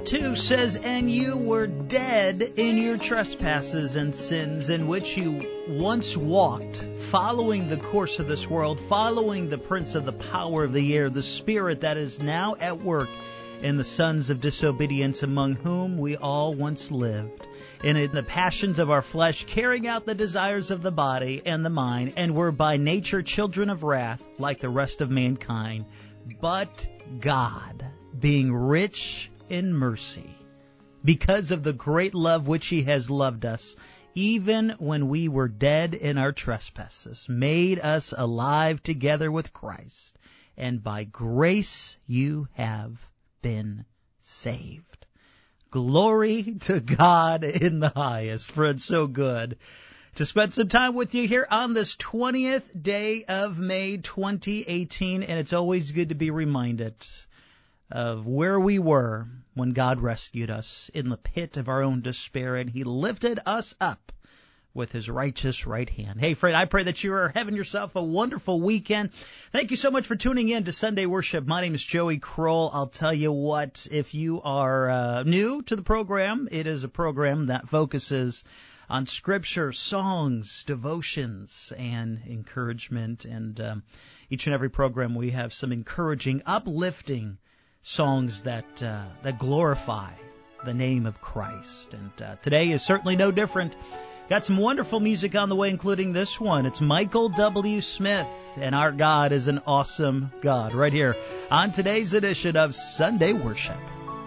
2 says, "And you were dead in your trespasses and sins, in which you once walked, following the course of this world, following the prince of the power of the air, the spirit that is now at work in the sons of disobedience, among whom we all once lived, and in the passions of our flesh, carrying out the desires of the body and the mind, and were by nature children of wrath, like the rest of mankind. But God, being rich in mercy, because of the great love which He has loved us, even when we were dead in our trespasses, made us alive together with Christ, and by grace you have been saved." Glory to God in the highest. Friends, so good to spend some time with you here on this 20th day of May 2018, and it's always good to be reminded of where we were when God rescued us in the pit of our own despair, and He lifted us up with His righteous right hand. Hey, friend, I pray that you are having yourself a wonderful weekend. Thank you so much for tuning in to Sunday Worship. My name is Joey Kroll. I'll tell you what, if you are new to the program, it is a program that focuses on Scripture, songs, devotions, and encouragement. And each and every program we have some encouraging, uplifting songs that glorify the name of Christ. And today is certainly no different. Got some wonderful music on the way, including this one. It's Michael W. Smith, and our God is an awesome God, right here on today's edition of Sunday Worship.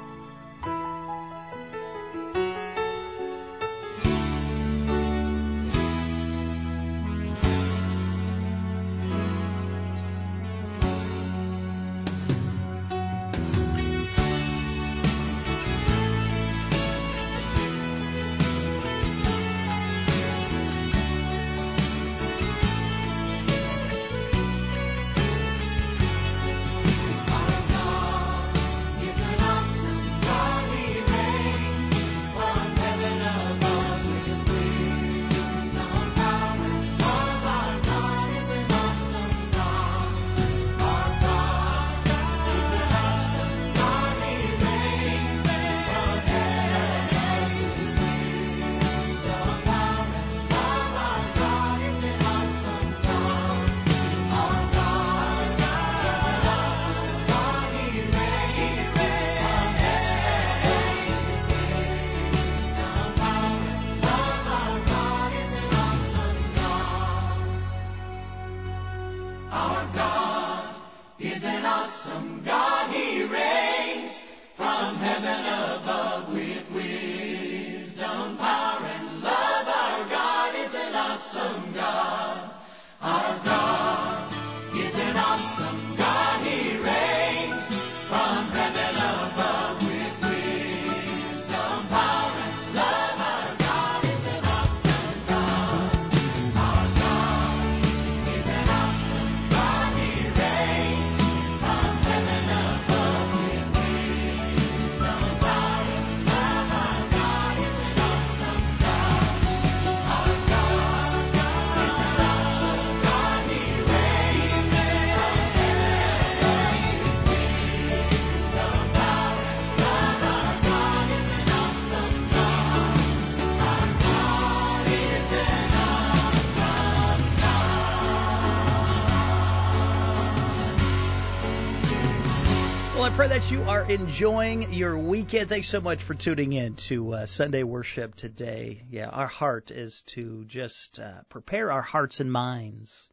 Well, I pray that you are enjoying your weekend. Thanks so much for tuning in to Sunday Worship today. Yeah, our heart is to just prepare our hearts and minds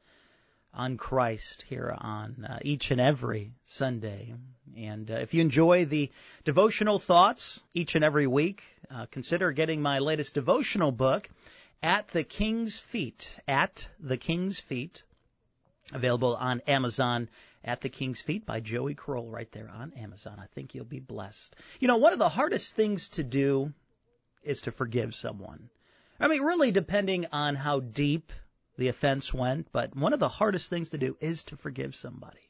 on Christ here on each and every Sunday. And if you enjoy the devotional thoughts each and every week, consider getting my latest devotional book, At the King's Feet. At the King's Feet. Available on Amazon. At the King's Feet by Joey Kroll, right there on Amazon. I think you'll be blessed. You know, one of the hardest things to do is to forgive someone. I mean, really depending on how deep the offense went, but one of the hardest things to do is to forgive somebody.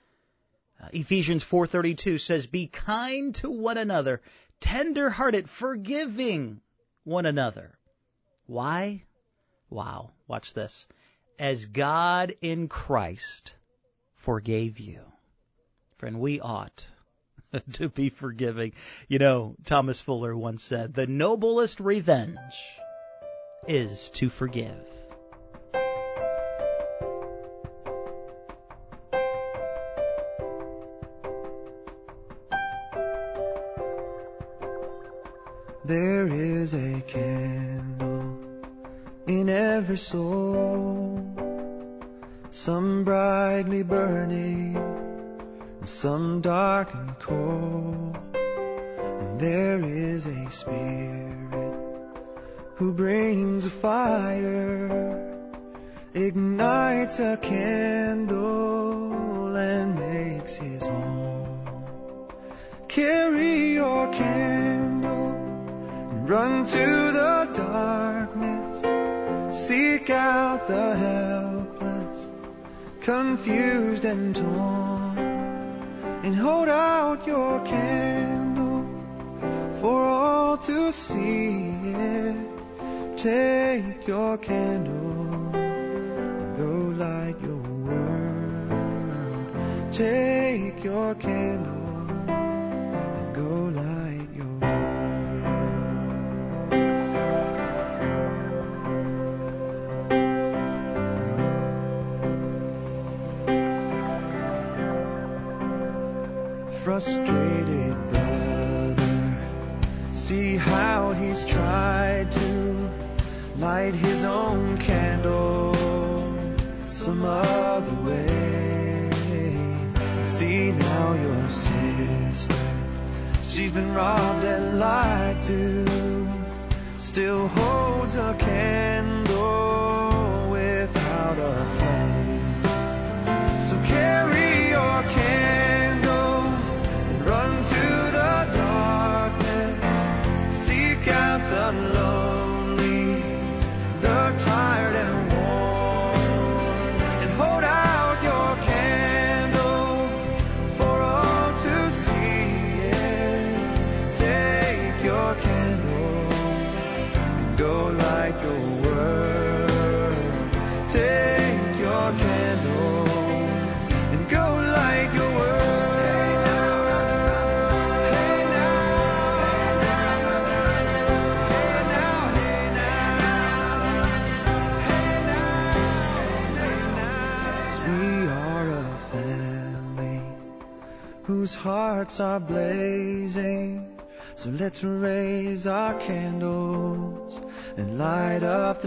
Ephesians 4:32 says, "Be kind to one another, tender-hearted, forgiving one another." Why? Wow, watch this. As God in Christ forgave you. Friend, we ought to be forgiving. You know, Thomas Fuller once said, the noblest revenge is to forgive. There is a candle in every soul, some brightly burning and some dark and cold. And there is a spirit who brings a fire, ignites a candle and makes his home. Carry your candle, run to the darkness, seek out the helpless, confused and torn, and hold out your candle for all to see it. Take your candle and go light your world. Take your candle and go light your world. Frustrated brother, see how he's tried to light his own candle some other way. See now your sister, she's been robbed and lied to, still holds a candle without a flame. So carry your candle and run to the darkness, seek out the lonely, the tired and worn, and hold out your candle for all to see it. Take your candle and go light your world. Take your candle and go light your world. Whose hearts are blazing, so let's raise our candles and light up the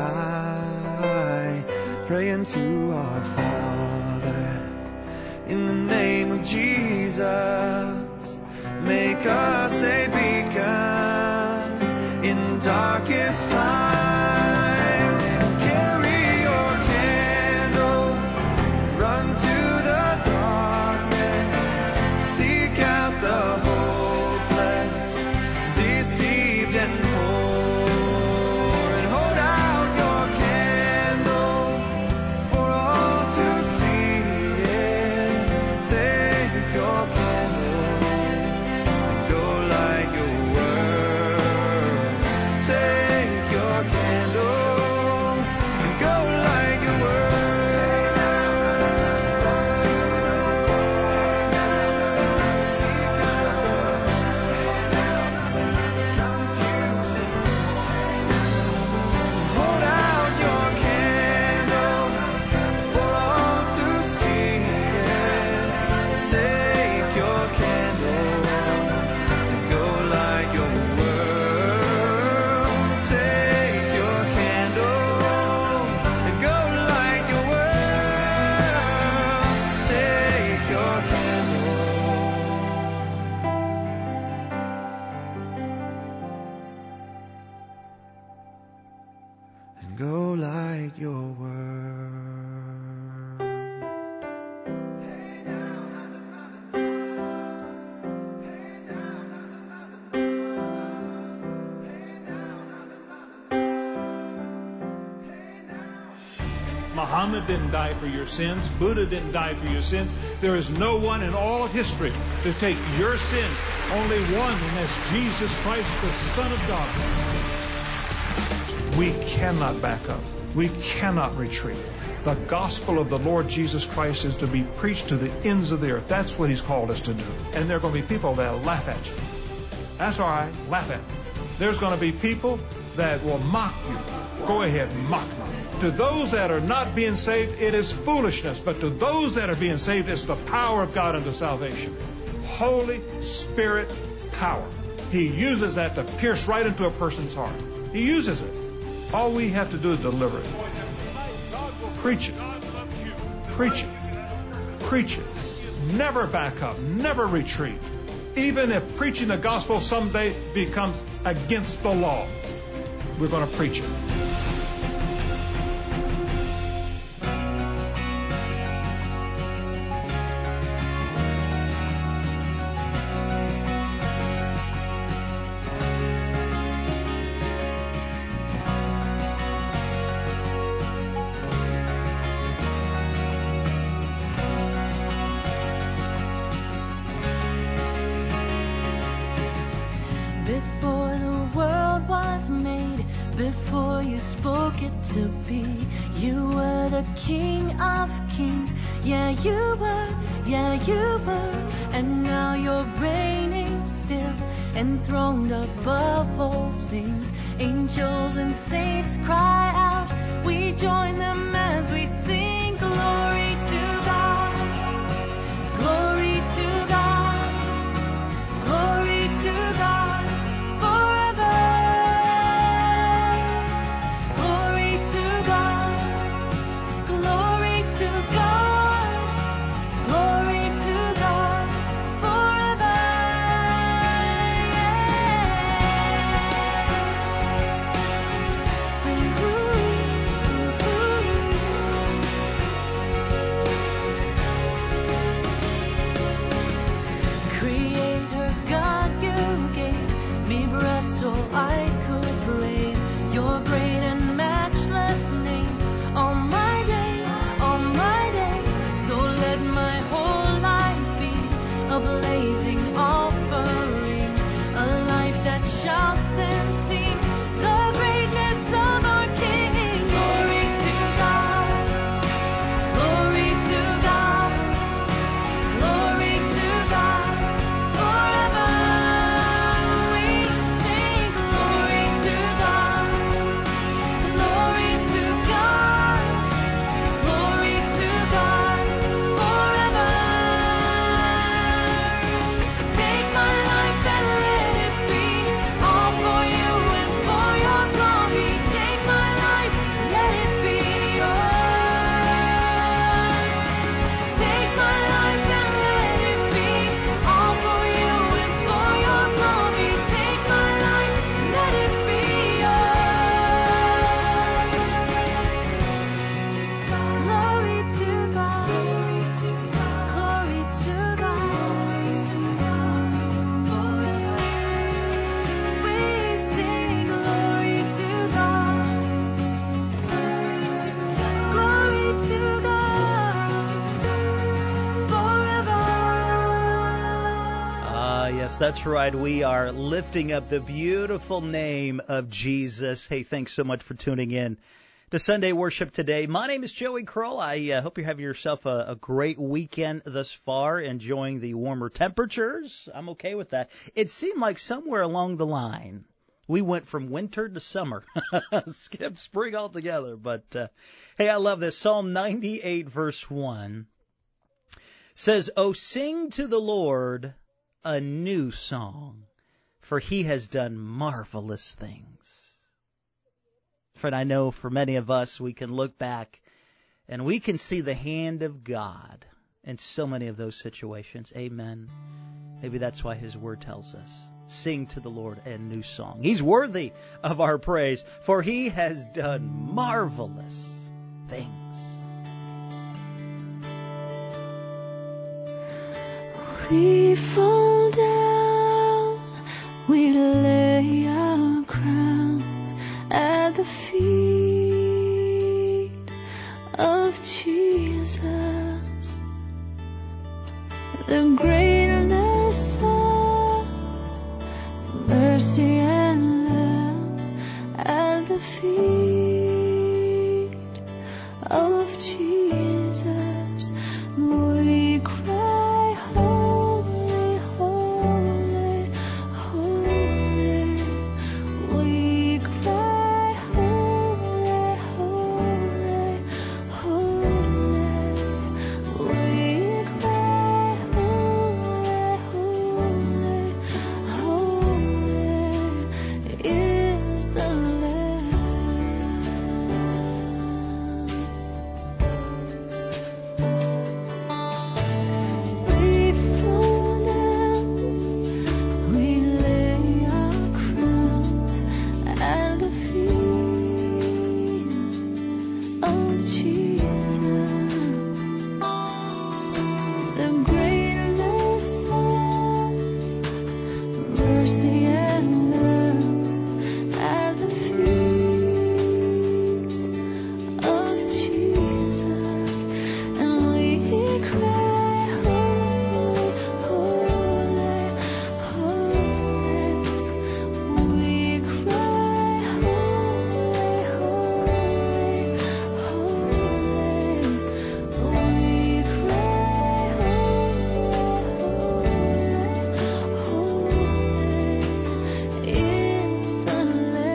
sky, praying to our Father in the name of Jesus. Make us a beacon in darkest times. Carry your candle, run to the darkness, seek out the hopeless, deceived and poor, and hold out your candle for all to see it. Take your candle and go light your world. Take your candle and go light your world. Hold out your candle for all to see it. Take your candle and go light your world. Take your candle and go light your world. Take your candle and go light your world. Muhammad didn't die for your sins. Buddha didn't die for your sins. There is no one in all of history to take your sin. Only one, and that's Jesus Christ, the Son of God. We cannot back up. We cannot retreat. The gospel of the Lord Jesus Christ is to be preached to the ends of the earth. That's what He's called us to do. And there are going to be people that will laugh at you. That's all right. Laugh at me. There's going to be people that will mock you. Go ahead and mock them. To those that are not being saved, it is foolishness. But to those that are being saved, it's the power of God unto salvation. Holy Spirit power. He uses that to pierce right into a person's heart. He uses it. All we have to do is deliver it. Preach it. Preach it. Preach it. Never back up. Never retreat. Even if preaching the gospel someday becomes against the law, we're going to preach it. Before the world was made, before you spoke it to be, you were the King of Kings. Yeah, you were, and now you're reigning still, enthroned above all things. Angels and saints cry out, we join them as we sing glory to God, glory to God, glory to God. That's right. We are lifting up the beautiful name of Jesus. Hey, thanks so much for tuning in to Sunday Worship today. My name is Joey Kroll. I hope you're having yourself a great weekend thus far, enjoying the warmer temperatures. I'm okay with that. It seemed like somewhere along the line, we went from winter to summer. Skipped spring altogether. But, hey, I love this. Psalm 98, verse 1 says, "Oh, sing to the Lord a new song, for He has done marvelous things." Friend, I know for many of us, we can look back and we can see the hand of God in so many of those situations. Amen. Maybe that's why His Word tells us, sing to the Lord a new song. He's worthy of our praise, for He has done marvelous things. We fall down, we lay our crowns at the feet of Jesus. The greatness of mercy and love at the feet of Jesus, we cry, holy, holy, holy. We cry, holy, holy, holy. We cry, holy, holy, holy is the Lamb. We fall down, we lay our crowns at the feet of Jesus, the greatness of mercy and love at the feet of Jesus, and we cry, holy, holy, holy. We cry, holy, holy, holy. We cry, holy, holy is the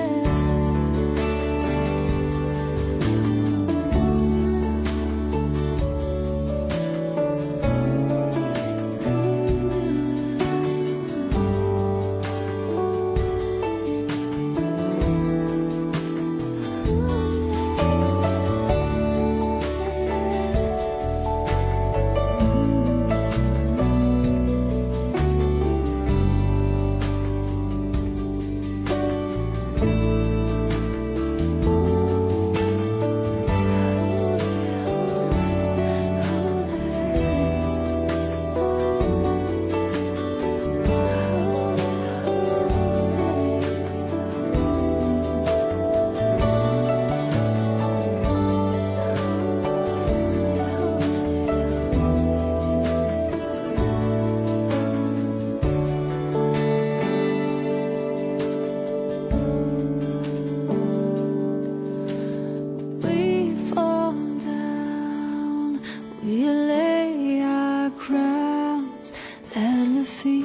we fall down, we lay our crowns at the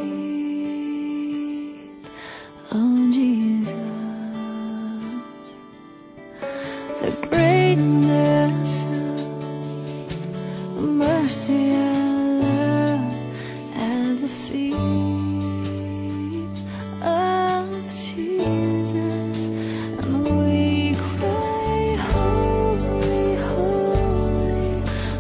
feet of Jesus, the greatness of mercy and love at the feet of Jesus, and we cry, holy, holy,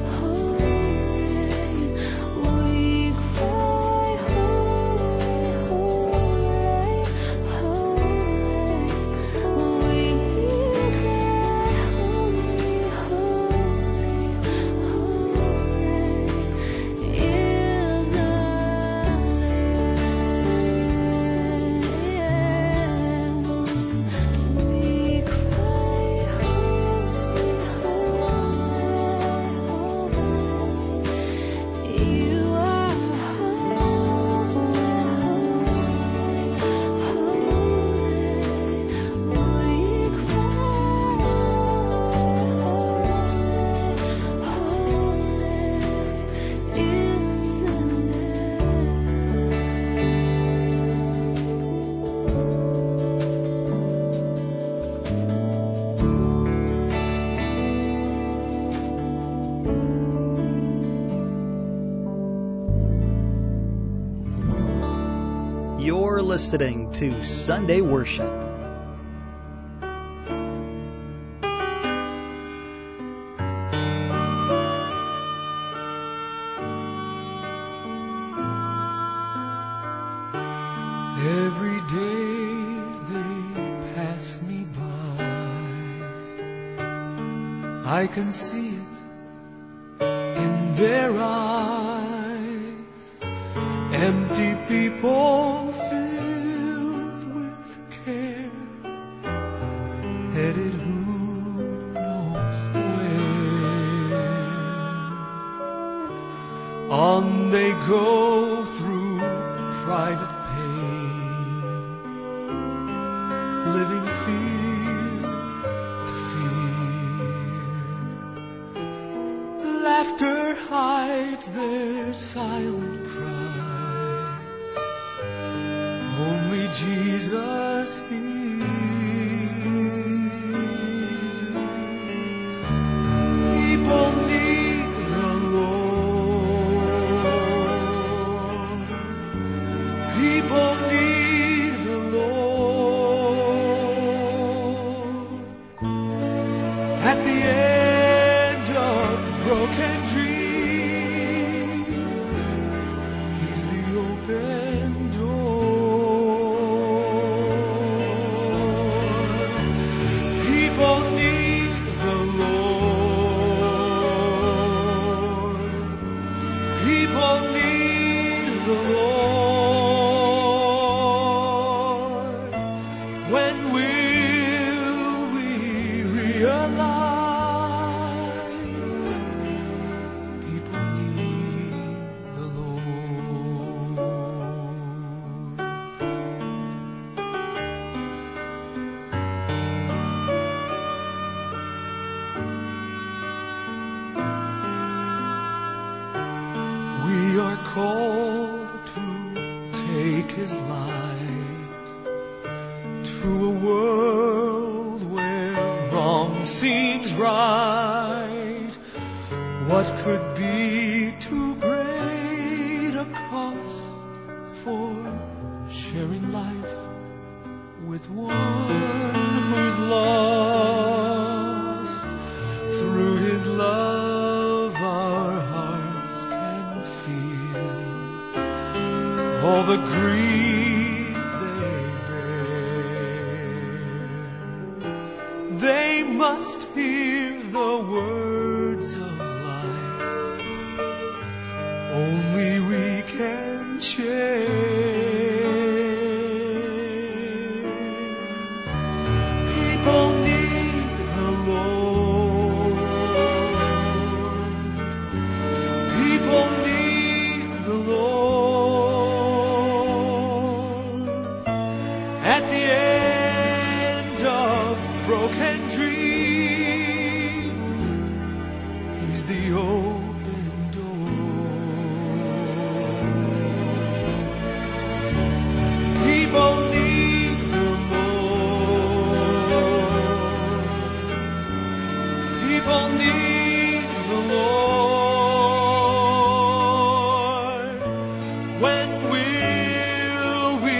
holy. We cry, holy, holy, holy. We cry, holy, holy, holy is the Lamb. We cry, holy, holy, holy. You are holy, holy. We cry, holy, holy is the You're listening to Sunday Worship. Every day they pass me by, I can see it in their eyes. Empty people filled with care, headed who knows where. On they go through private pain, living fear to fear. laughter hides their silent cries. Only Jesus hears. People need the Lord. People need the Lord. At the end of broken dreams, He's the open door. People need the Lord. People need the Lord. When will we realize people need the Lord? We are called to take His light to a world where wrong seems right. What could be too great a cost for sharing life with one who's lost? Through His love our hearts can feel all the grief they bear. They must hear the words of life only we can share. People need the Lord. People need the Lord. At the end of broken dreams, He's the open door. People need the Lord. People need the Lord. When will we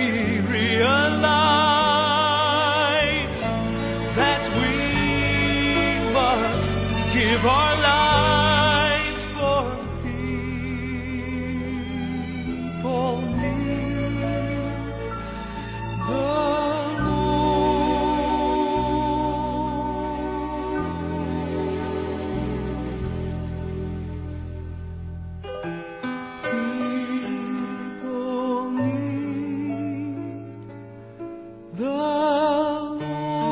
realize that we must give our lives for people need the People need the Lord.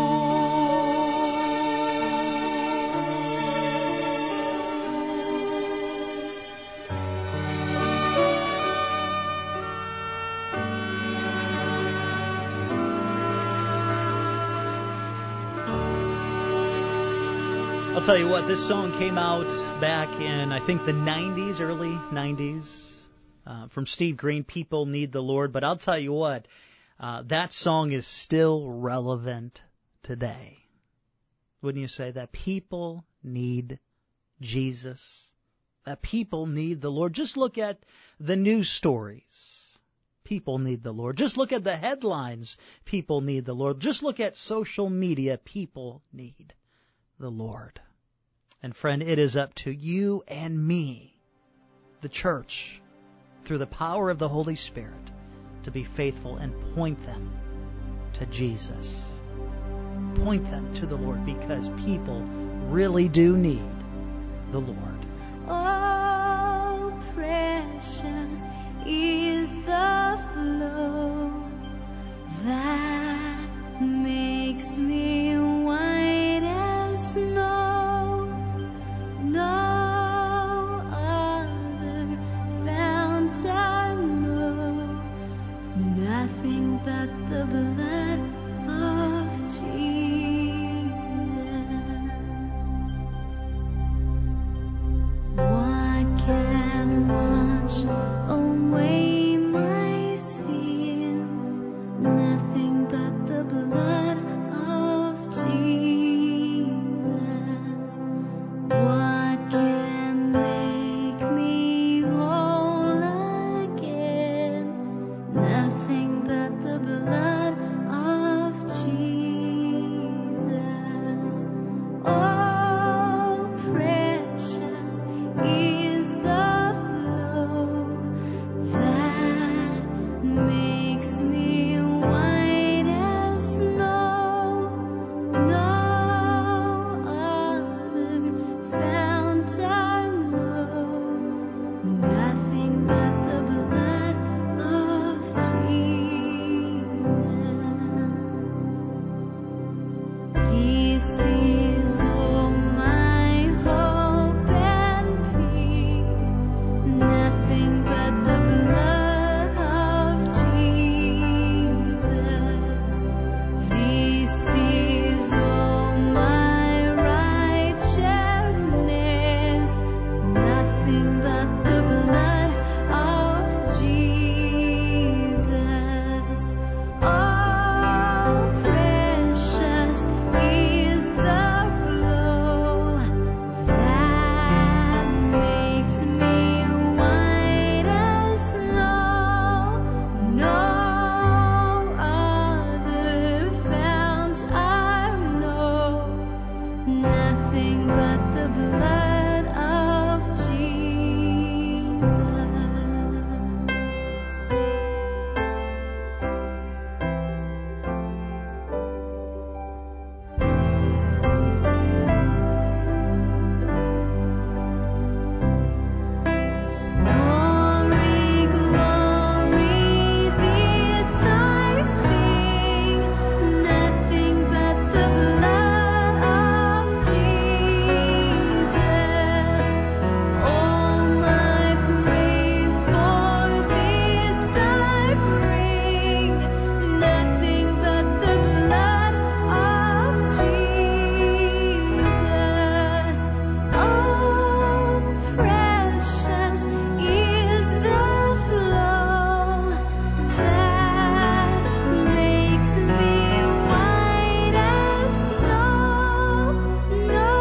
I'll tell you what, this song came out back in, I think, the 90s, early 90s, from Steve Green, People Need the Lord. But I'll tell you what, that song is still relevant today. Wouldn't you say that? People need Jesus. That people need the Lord. Just look at the news stories. People need the Lord. Just look at the headlines. People need the Lord. Just look at social media. People need the Lord. And friend, it is up to you and me, the church, through the power of the Holy Spirit, to be faithful and point them to Jesus. Point them to the Lord, because people really do need the Lord. Oh, precious is the flow that makes me white as snow. No other fount I know, nothing but the blood of Jesus. Why nothing but the blood of Jesus. Glory, glory, this I sing, nothing but the blood of Jesus. All my praise for this I bring, nothing but the blood of Jesus. Oh, precious is the flow that makes me white as snow. No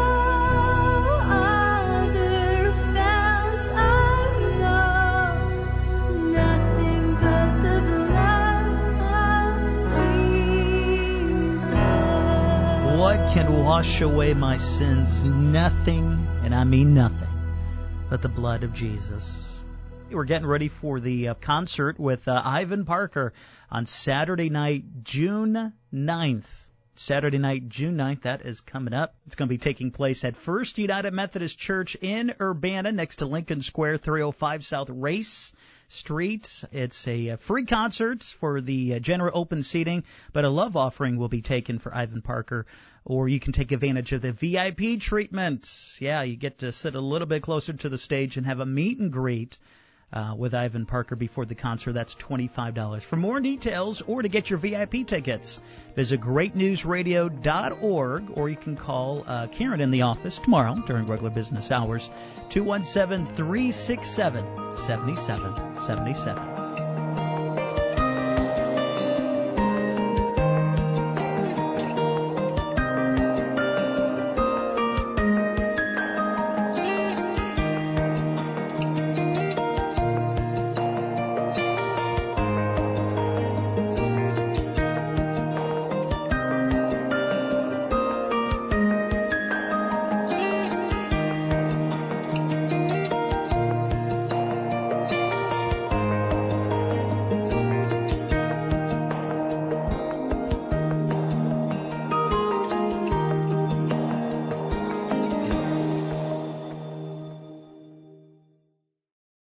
other fount I know, nothing but the blood of Jesus. What can wash away my sins? Nothing, and I mean nothing, but the blood of Jesus. We're getting ready for the concert with Ivan Parker on Saturday night, June 9th. Saturday night, June 9th, that is coming up. It's going to be taking place at First United Methodist Church in Urbana next to Lincoln Square, 305 South Race Street. It's a free concert for the general open seating, but a love offering will be taken for Ivan Parker, or you can take advantage of the VIP treatment. Yeah, you get to sit a little bit closer to the stage and have a meet and greet with Ivan Parker before the concert. That's $25. For more details or to get your VIP tickets, visit greatnewsradio.org, or you can call Karen in the office tomorrow during regular business hours, 217-367-7777.